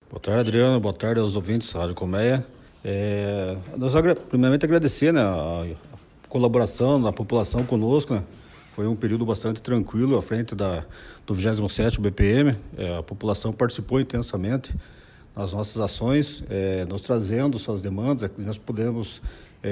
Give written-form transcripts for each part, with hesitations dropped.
Boa tarde, Adriano. Boa tarde aos ouvintes da Rádio Colmeia. Primeiramente agradecer, né, a colaboração da população conosco, né? Foi um período bastante tranquilo à frente do 27º BPM. A população participou intensamente nas nossas ações, nos trazendo suas demandas, que nós pudemos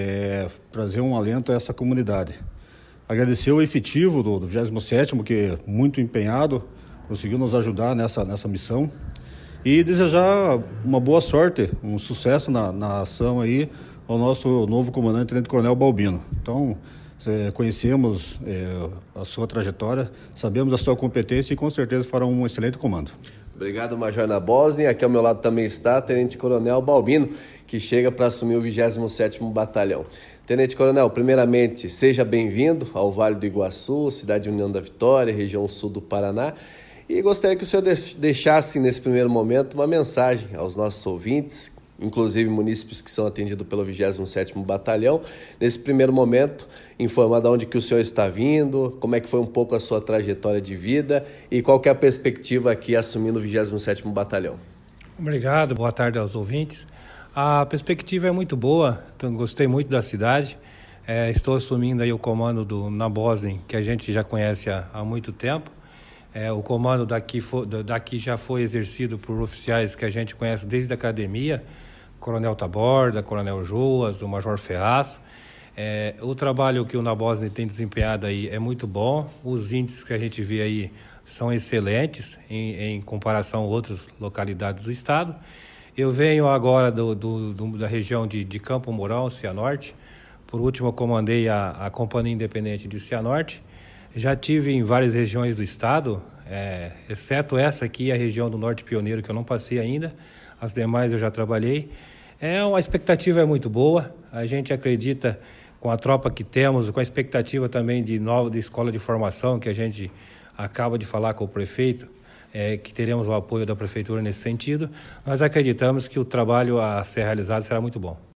trazer um alento a essa comunidade. Agradecer o efetivo do 27º, que é muito empenhado, conseguiu nos ajudar nessa missão. E desejar uma boa sorte, um sucesso na ação aí ao nosso novo comandante, Tenente Coronel Balbino. Então, conhecemos a sua trajetória, sabemos a sua competência e com certeza fará um excelente comando. Obrigado, Major Nabosny. Aqui ao meu lado também está Tenente Coronel Balbino, que chega para assumir o 27º Batalhão. Tenente Coronel, primeiramente, seja bem-vindo ao Vale do Iguaçu, cidade de União da Vitória, região sul do Paraná. E gostaria que o senhor deixasse, nesse primeiro momento, uma mensagem aos nossos ouvintes, inclusive munícipes que são atendidos pelo 27º Batalhão. Nesse primeiro momento, informar de onde que o senhor está vindo, como é que foi um pouco a sua trajetória de vida e qual que é a perspectiva aqui assumindo o 27º Batalhão. Obrigado, boa tarde aos ouvintes. A perspectiva é muito boa, então, gostei muito da cidade. Estou assumindo aí o comando do Nabosny, que a gente já conhece há muito tempo. O comando daqui já foi exercido por oficiais que a gente conhece desde a academia, Coronel Taborda, Coronel Joas, o Major Ferraz. O trabalho que o Nabosny tem desempenhado aí é muito bom, os índices que a gente vê aí são excelentes em comparação a outras localidades do estado. Eu venho agora da região de Campo Mourão, Cianorte. Por último, eu comandei a Companhia Independente de Cianorte. Já tive em várias regiões do estado, exceto essa aqui, a região do Norte Pioneiro, que eu não passei ainda. As demais eu já trabalhei. A expectativa é muito boa. A gente acredita, com a tropa que temos, com a expectativa também de escola de formação, que a gente acaba de falar com o prefeito, que teremos o apoio da prefeitura nesse sentido. Nós acreditamos que o trabalho a ser realizado será muito bom.